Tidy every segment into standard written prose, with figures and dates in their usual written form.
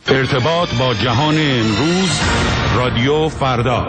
ارتباط با جهان امروز، رادیو فردا.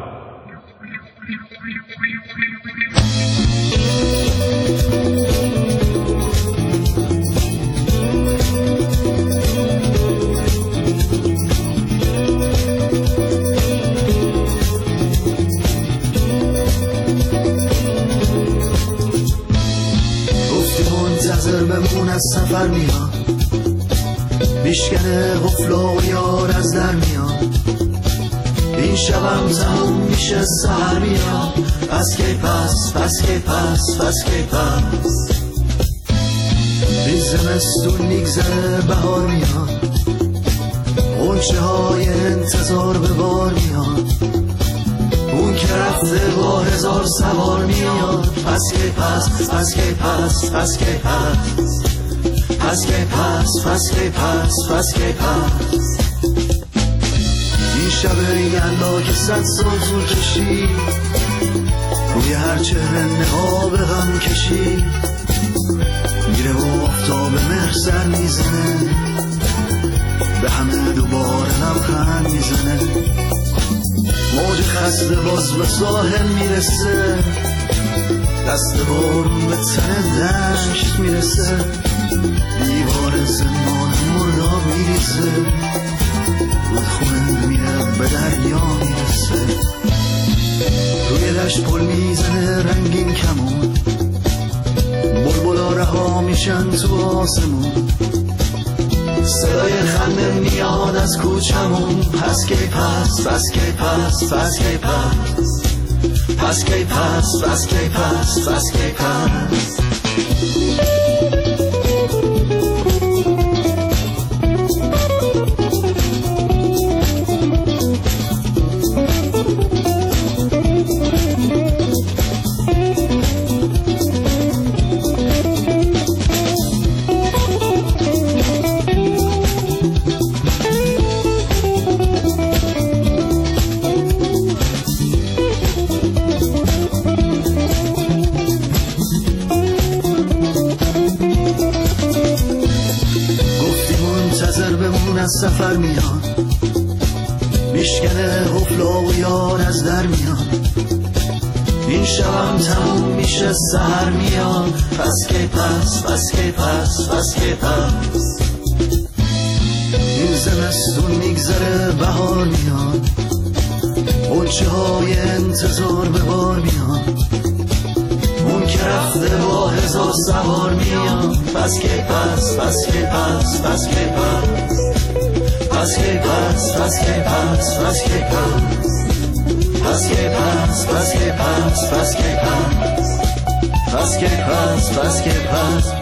گفتی منتظر بمون از سفر میاد، میشکنه قفل و یار از در میاد، این شبم تموم میشه سحر میاد. پس کی پس، پس کی پس، پس کی پس، این زمستون میگذره بهار میاد، غنچه های انتظار به بار میاد، اون که رفته با هزار سوار میاد. پس کی پس، پس کی پس، پس کی پس، پس کی پس، پس کی پس، پس کی پس. این شب یلدا که 100 سال طول کشید، روی هر چهره نقاب غم کشید، میره و آفتاب مهر سر میزنه، به همه دوباره لبخند میزنه، موج خسته باز به ساحل میرسه، دست بارون به تن دشت میرسه، دیوار زمان مرداب میریزه، رودخونه میره به دریا میرسه، روی دشت پل میزنه رنگین کمون، بلبلا رها میشن تو آسمون، صدای خنده میاد از کوچمون. پس کی پس، پس کی پس، پس کی پس، پس کی پس، پس کی پس، پس کی پس. سفر میاد، میشکنه قفل و یار از در میاد، این شبم تموم میشه سحر میاد. پس کی پس، پس کی پس، پس کی پس، این زمستون میگذره بهار میاد، غنچه های انتظار به بار میاد، اون که رفته با هزار سوار میاد. پس کی پس، پس کی پس، پس کی پس، پس کی پس، پس کی پس، پس کی پس، پس کی پس، پس کی پس، پس کی پس، پس کی پس، پس کی پس.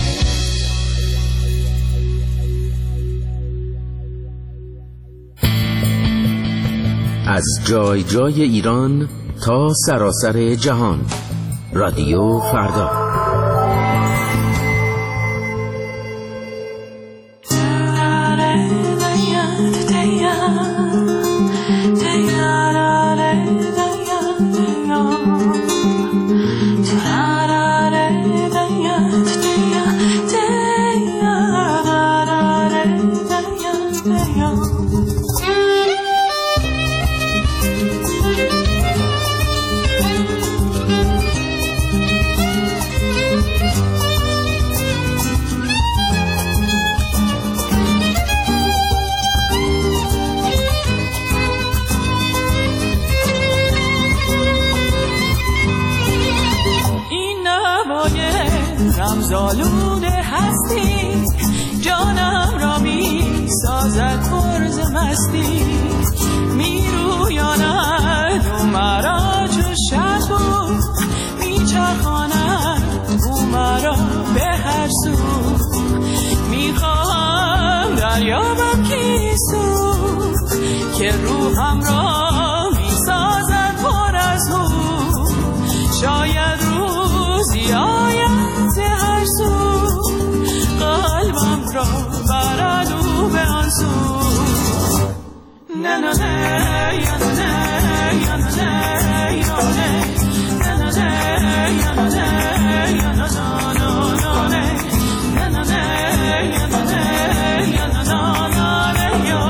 از جای جای ایران تا سراسر جهان، رادیو فردا. رمزآلوده هستی، جانم را می سازد پرز مستی، می رویاند او مرا چو شب بود، می چرخاند او مرا به هر سو، می خواهم دریابم کیسو که روحم را می سازد پر از او، شاید روزی آید هر سو، قلبم را برد او به آن سو. نه نه نه یا نه یا نه یا نه نه نه نه یا نه یا نه نه نه نه نه نه یا نه یا نه یا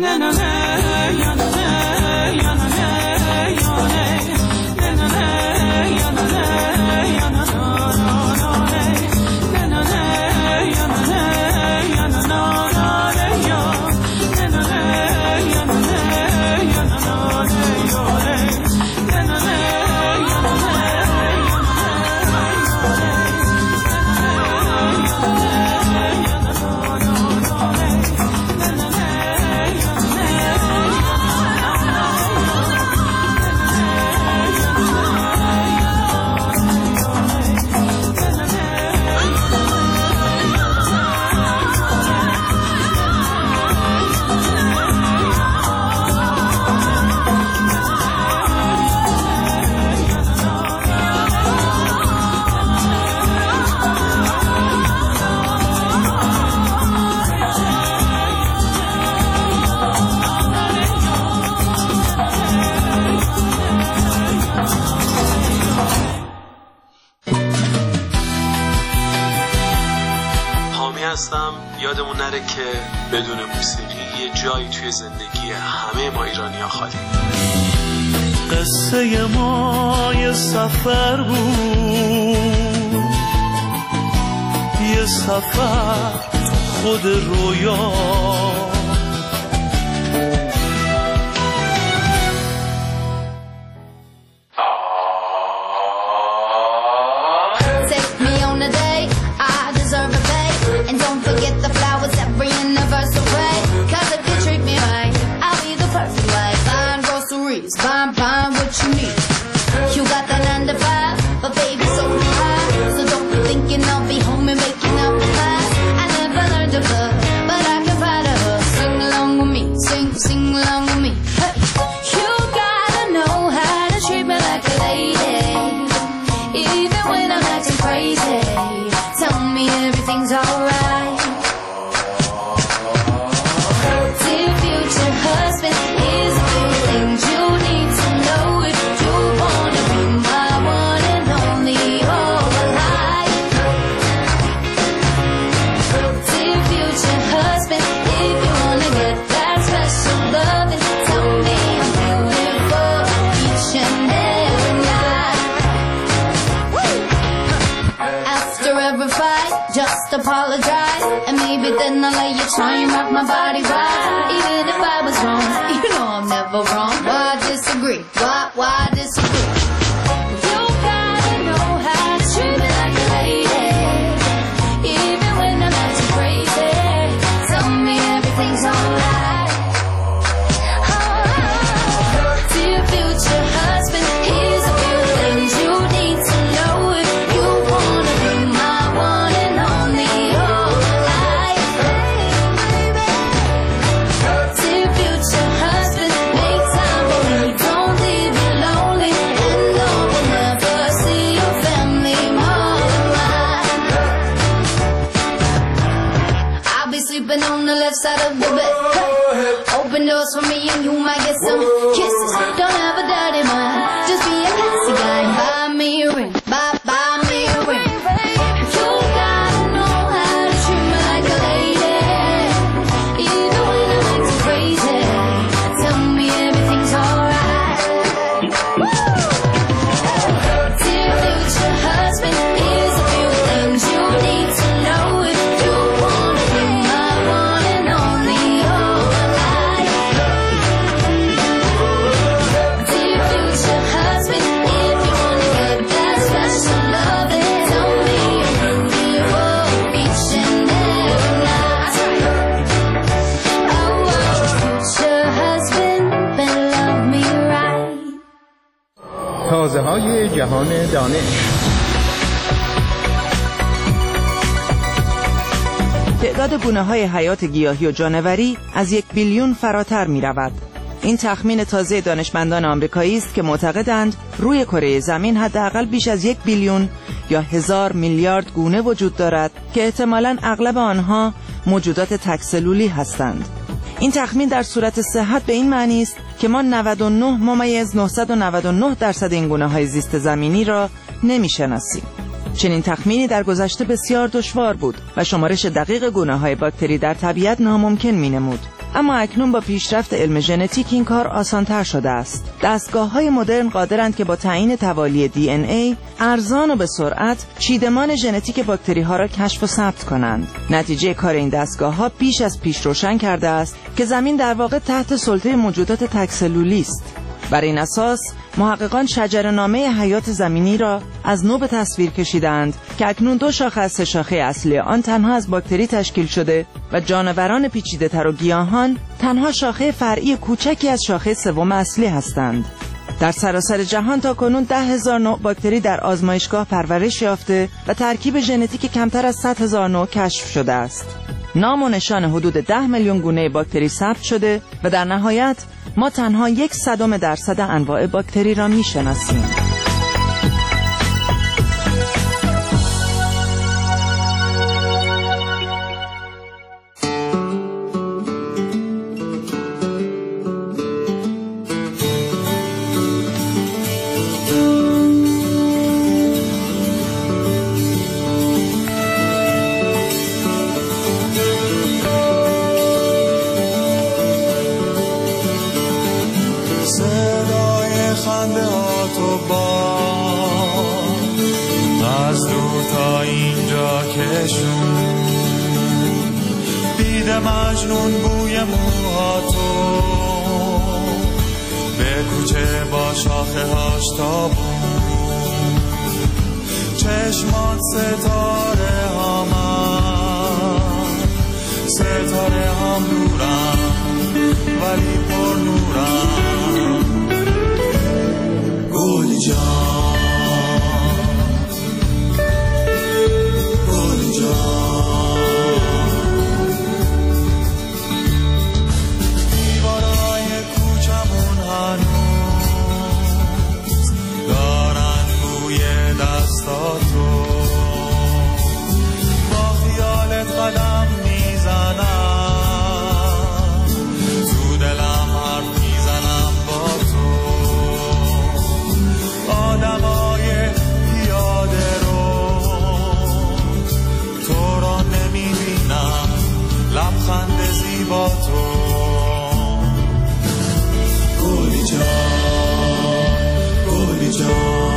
یادمون نره که بدون موسیقی یه جایی توی زندگی همه ما ایرانی‌ها خالی. قصه ما یه سفر بود، یه سفر خود رویا. Apologize, and maybe then I'll let you try and rock my body right. Even if I was wrong, you know I'm never wrong. Why disagree? Why disagree? You gotta know how to treat me like a lady, even when I'm acting crazy. Tell me everything's alright. Dear future husband, here's a few things you need to know if you wanna be my one and only. On the left side of the bed, open doors for me and you might get some kisses. Don't have a dirty mind, just be a classy guy. Buy me a ring, buy me a ring. You gotta know how to treat me like a lady, even when I'm acting crazy. Tell me everything's alright. Dear future husband, here's a few things you need to know if you wanna be my one and only all life. Dear future husband, if you wanna get that special loving, tell me you're beautiful each and every night. Oh, future husband, better love me right. تازه‌های جهان دانش. تعداد گونه‌های حیات گیاهی و جانوری از 1 بیلیون فراتر می‌رود. این تخمین تازه دانشمندان آمریکایی است که معتقدند روی کره زمین حداقل بیش از 1 بیلیون یا 1000 میلیارد گونه وجود دارد که احتمالاً اغلب آنها موجودات تک‌سلولی هستند. این تخمین در صورت صحت به این معنی است که ما 99.999% این گونه‌های زیست زمینی را نمی‌شناسیم. چنین تخمینی در گذشته بسیار دشوار بود و شمارش دقیق گونه‌های باکتری در طبیعت ناممکن می‌نمود. اما اکنون با پیشرفت علم ژنتیک این کار آسان‌تر شده است. دستگاه‌های مدرن قادرند که با تعیین توالی DNA ارزان و به سرعت چیدمان ژنتیک باکتری‌ها را کشف و ثبت کنند. نتیجه کار این دستگاه‌ها بیش از پیش روشن کرده است که زمین در واقع تحت سلطه موجودات تک‌سلولی است. بر این اساس محققان شجره‌نامه حیات زمینی را از نو به تصویر کشیدند که اکنون 2 شاخه از 3 شاخه اصلی آن تنها از باکتری تشکیل شده و جانوران پیچیده‌تر و گیاهان تنها شاخه فرعی کوچکی از شاخه سوم اصلی هستند. در سراسر جهان تا کنون 10,000 نوع باکتری در آزمایشگاه پرورش یافته و ترکیب ژنتیک کمتر از 100,000 نوع کشف شده است. نام و نشان حدود 10 میلیون گونه باکتری ثبت شده و در نهایت ما تنها 0.01% انواع باکتری را می‌شناسیم. مجنون بوی موهاتو به کوچه با شاخه هاش تابون چشمات ستاره ستاره هم نورم ولی پر نورم گلی جان گلی جان دستاتو با خیالت قدم میزنم تو دلم حرف میزنم با تو آدمای پیاده رو تو را نمیبینم لبخند زیبا تو گلی جان گلی جان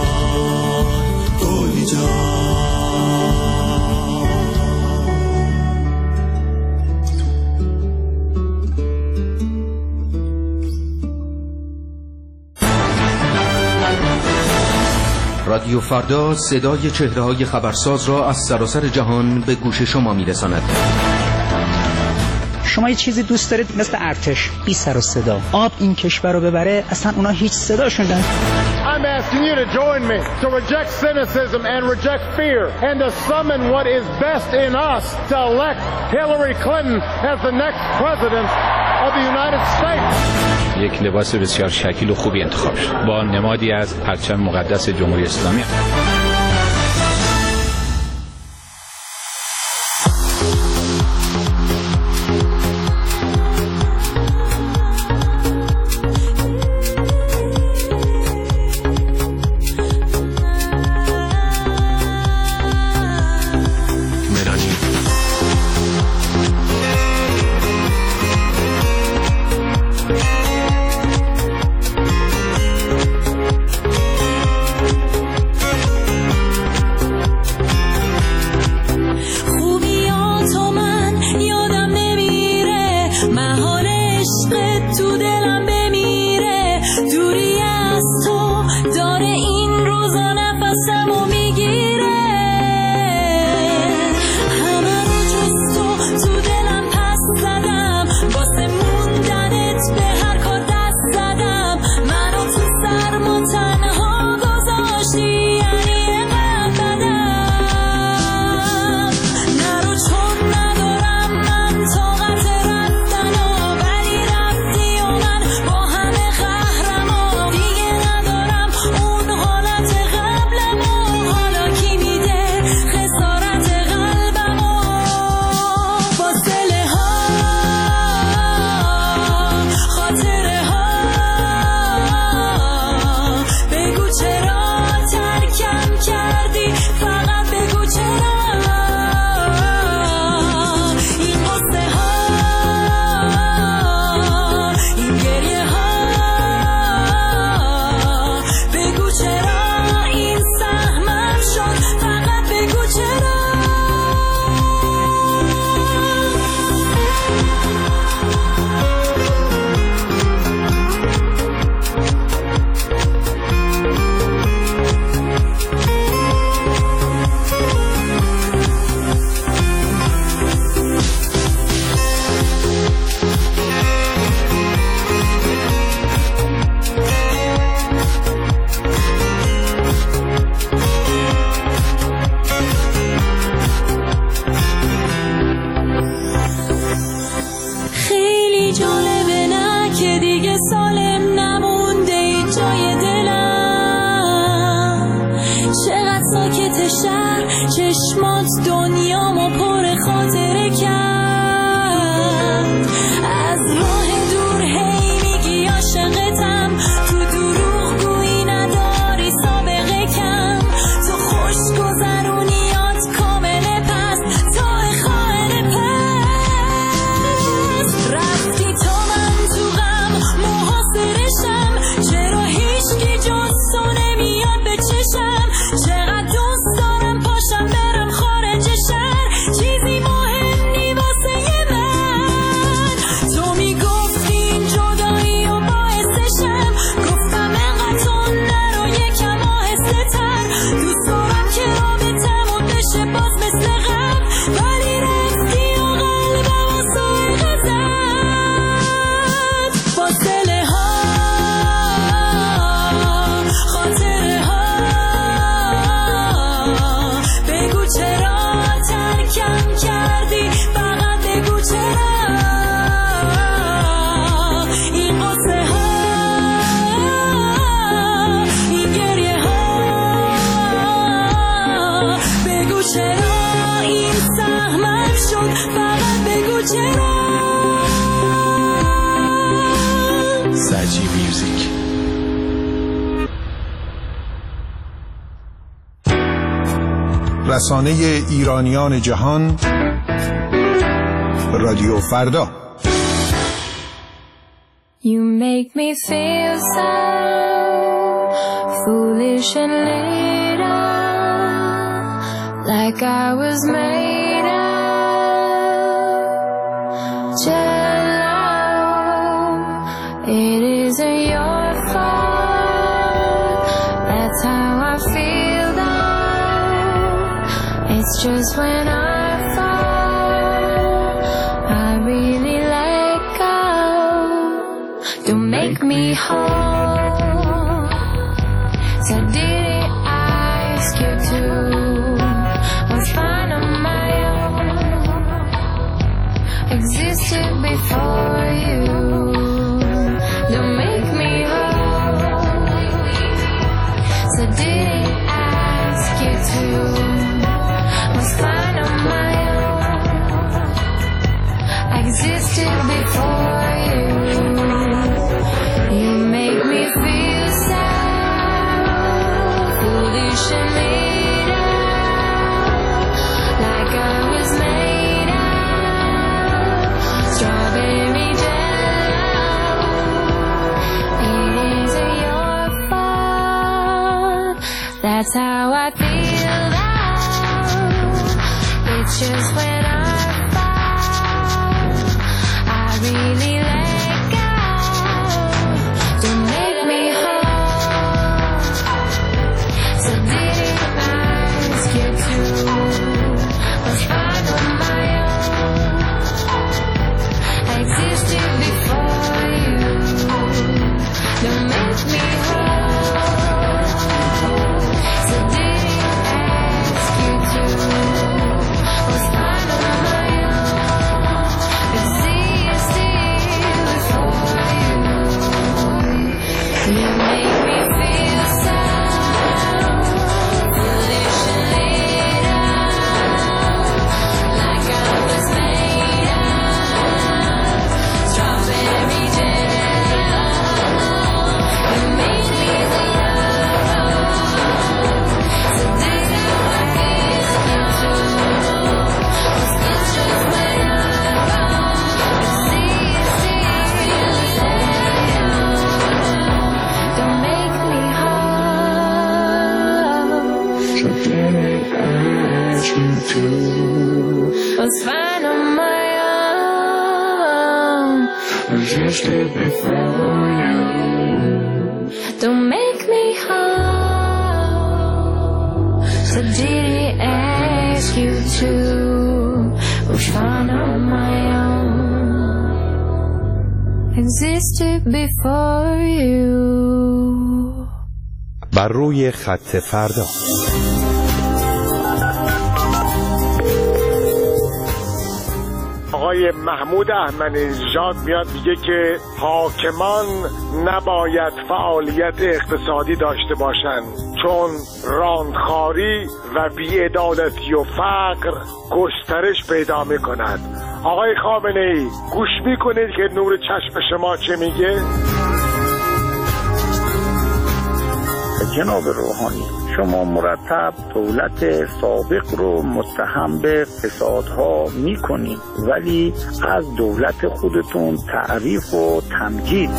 رادیو فردا صدای چهره‌های خبرساز را از سراسر جهان به گوش شما می‌رساند. شما یه چیزی دوست دارید مثل ارتش، بی سر و صدا. آب این کشور رو ببره، اصلا اونا هیچ صداشون ندارن. I'm asking you to join me to reject cynicism and reject fear and to summon what is best in us to elect Hillary Clinton as the next president of the United States. یک لباس بسیار شکیل و خوبی انتخاب شد با نمادی از پرچم مقدس جمهوری اسلامی. رسانه ایرانیان جهان، رادیو فردا. You make me feel so foolish and little, like I was made of jello. It isn't your fault, that's how I feel though. It's just when I fall, I really let go. Don't make me whole, so did I ask you to? Was fine on my own, existed before you. Don't make me whole, so did I ask you to? Was fine on my own, existed before you. You make me feel so foolish and little, like I was made of strawberry jello. It isn't your fault, that's how I feel though. It's just when I fall, I really let go. Don't make me whole, so did I ask you to? Was fine on my own, I existed before you. Don't make me whole, so did I ask you to? Was fine on my own, existed before you. You make me feel so foolish and little, like I was made of strawberry jello. You make me feel so did I ask you to? Was this just when I fall? Don't make me whole, so did I ask you to? Was fine on my own, existed before you. Don't make me whole, so did I ask you to? Was fine on my own, existed before you. بر روی خط فردا. آقای محمود احمدی‌نژاد میاد میگه که حاکمان نباید فعالیت اقتصادی داشته باشند چون راندخاری و بی‌عدالتی و فقر گسترش پیدا میکند. آقای خامنه‌ای گوش میکنید که نور چشم شما چه میگه؟ جناب روحانی، شما مرتب دولت سابق رو متهم به فسادها میکنید ولی از دولت خودتون تعریف و تمجید.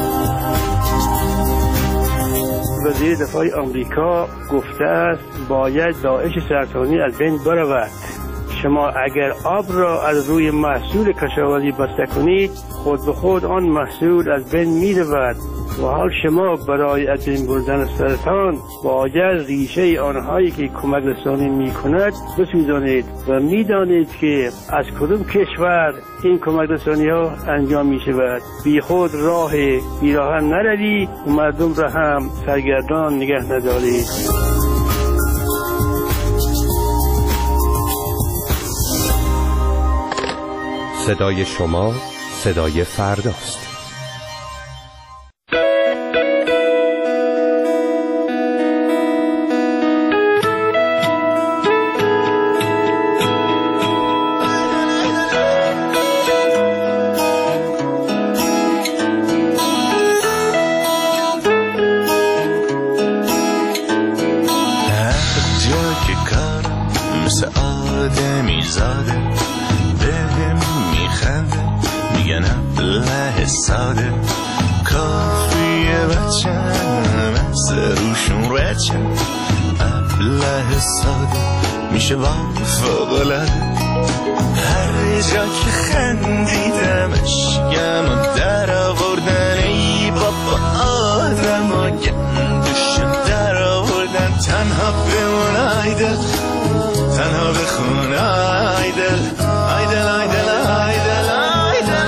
وزیر دفاع آمریکا گفته است باید داعش سرطانی از بین برود. شما اگر آب را از روی محصول کشاورزی بسته کنید خود به خود آن محصول از بین می رود و حال شما برای از بین بردن سرطان باید ریشه آنهایی که کمک رسانی می کند بسوزانید و می دانید که از کدام کشور این کمک رسانی ها انجام می شود. بی خود راه بیراهن نروید و مردم را هم سرگردان نگه ندارید. صدای شما صدای فرداست. هر جا که کارم روشون رچه ابله ساده میشه با فوق‌العاده هر جا که خندیدمش گم در آوردن ای بابا آدم ها گندشم در آوردن تنها بمون آیدل تنها بخون آیدل آیدل آیدل آیدل آیدل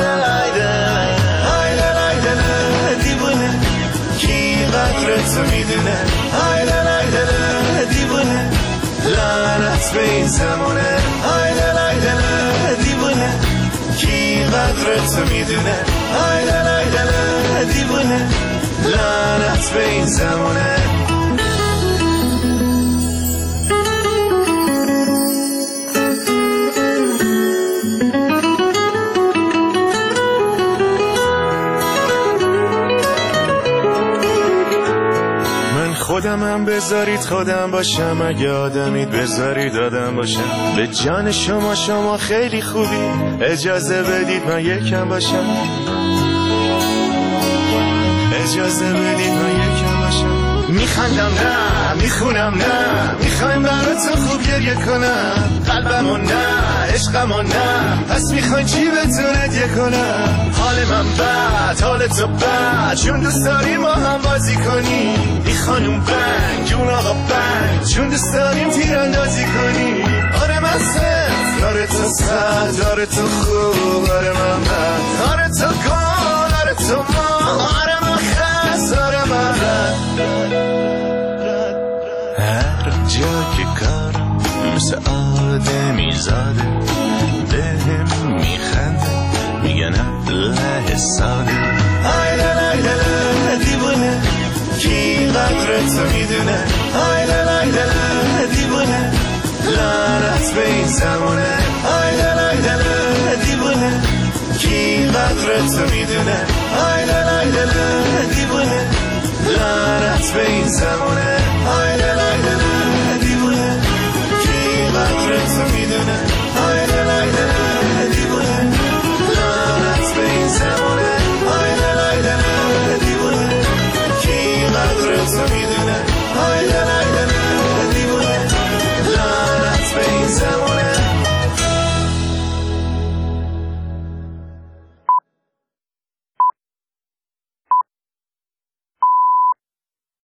آیدل آیدل آیدل دیوونه کی قدر تو میدونه آیدل آیدل دیوونه لعنت به این زمونه آیدل آیدل دیوونه کی قدر تو میدونه آیدل آیدل دیوونه لعنت به این زمونه خودمم بذارید خودم باشم اگه آدمید بذارید آدم باشم به جان شما خیلی خوبی اجازه بدید من یکم باشم اجازه بدید من یکم باشم میخندم نه میخونم نه میخوایم براتون خوب گریه کنم قلبمو نه عشقمو نه پس میخواین چی بهتون هدیه کنم حال من بد حال تو بد چون دوست داریم ما هم بازی کنیم ای خانوم بنگ جون آقا بنگ چون دوست داریم تیراندازی کنیم آره من صرف آره تو صد آره تو خوب آره من بد آره تو گل آره تو ما آره من خست آره من رد هر جا که کارم مثل آدمی زاده بهم میخنده میگن ابله ساده آیدل آیدل دیوونه کی قدر تو میدونه آیدل آیدل دیوونه لعنت به این زمونه آیدل آیدل دیوونه کی قدر تو میدونه آیدل آیدل دیوونه لعنت به این زمونه